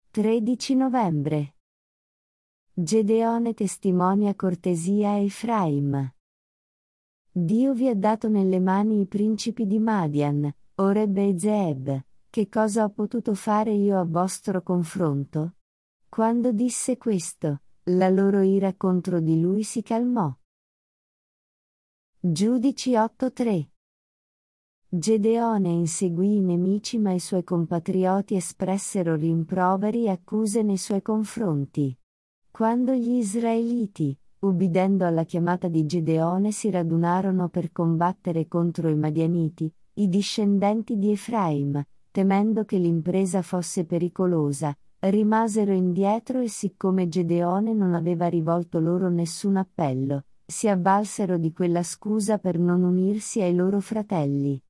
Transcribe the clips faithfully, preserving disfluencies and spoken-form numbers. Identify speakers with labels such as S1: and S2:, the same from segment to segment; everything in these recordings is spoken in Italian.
S1: tredici novembre. Gedeone testimonia cortesia a Efraim. Dio vi ha dato nelle mani i principi di Madian, Oreb e Zeeb. Che cosa ho potuto fare io a vostro confronto? Quando disse questo, la loro ira contro di lui si calmò. Giudici otto tre. Gedeone inseguì i nemici, ma i suoi compatrioti espressero rimproveri e accuse nei suoi confronti. Quando gli israeliti, ubbidendo alla chiamata di Gedeone, si radunarono per combattere contro i Madianiti, i discendenti di Efraim, temendo che l'impresa fosse pericolosa, rimasero indietro e siccome Gedeone non aveva rivolto loro nessun appello, si avvalsero di quella scusa per non unirsi ai loro fratelli.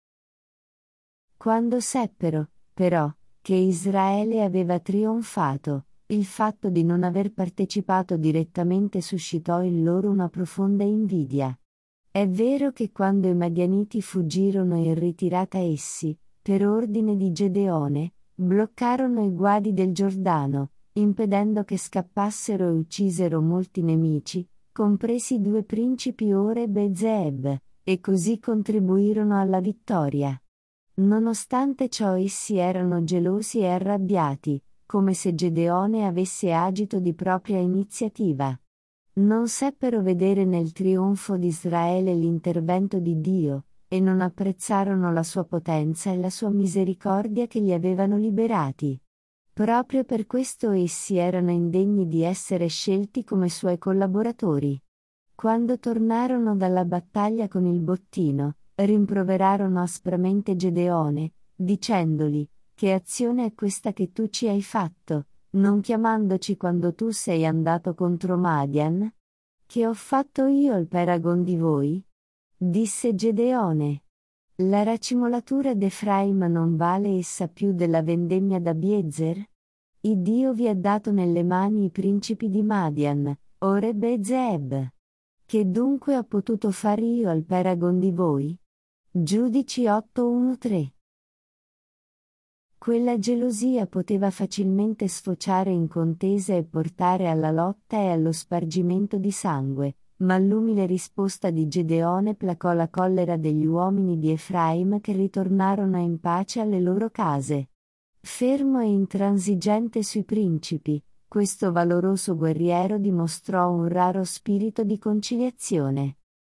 S1: Quando seppero, però, che Israele aveva trionfato, il fatto di non aver partecipato direttamente suscitò in loro una profonda invidia. È vero che quando i Madianiti fuggirono in ritirata essi, per ordine di Gedeone, bloccarono i guadi del Giordano, impedendo che scappassero e uccisero molti nemici, compresi i due principi Oreb e Zeeb, e così contribuirono alla vittoria. Nonostante ciò essi erano gelosi e arrabbiati, come se Gedeone avesse agito di propria iniziativa. Non seppero vedere nel trionfo di Israele l'intervento di Dio, e non apprezzarono la sua potenza e la sua misericordia che li avevano liberati. Proprio per questo essi erano indegni di essere scelti come suoi collaboratori. Quando tornarono dalla battaglia con il bottino, rimproverarono aspramente Gedeone, dicendogli: «Che azione è questa che tu ci hai fatto, non chiamandoci quando tu sei andato contro Madian? Che ho fatto io al paragon di voi?» Disse Gedeone: «La racimolatura d'Efraim non vale essa più della vendemmia d'Abiezer? Il Dio vi ha dato nelle mani i principi di Madian, Oreb e Zeeb. Che dunque ho potuto fare io al paragon di voi?» Giudici otto uno tre. Quella gelosia poteva facilmente sfociare in contesa e portare alla lotta e allo spargimento di sangue, ma l'umile risposta di Gedeone placò la collera degli uomini di Efraim che ritornarono in pace alle loro case. Fermo e intransigente sui principi, questo valoroso guerriero dimostrò un raro spirito di conciliazione.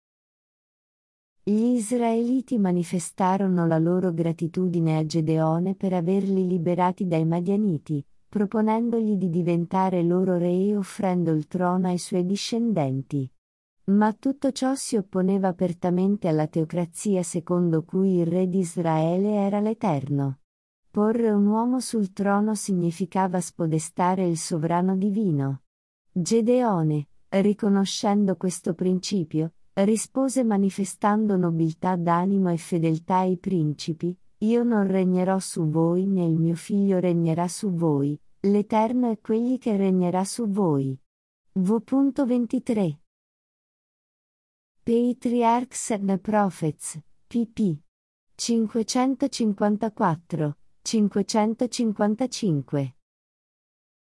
S1: Gli israeliti manifestarono la loro gratitudine a Gedeone per averli liberati dai Madianiti, proponendogli di diventare loro re e offrendo il trono ai suoi discendenti. Ma tutto ciò si opponeva apertamente alla teocrazia secondo cui il re di Israele era l'Eterno. Porre un uomo sul trono significava spodestare il sovrano divino. Gedeone, riconoscendo questo principio, rispose manifestando nobiltà d'animo e fedeltà ai principi: «Io non regnerò su voi né il mio figlio regnerà su voi, l'Eterno è quegli che regnerà su voi». V ventitré. Patriarchs and Prophets, pp. cinquecentocinquantaquattro cinquecentocinquantacinque.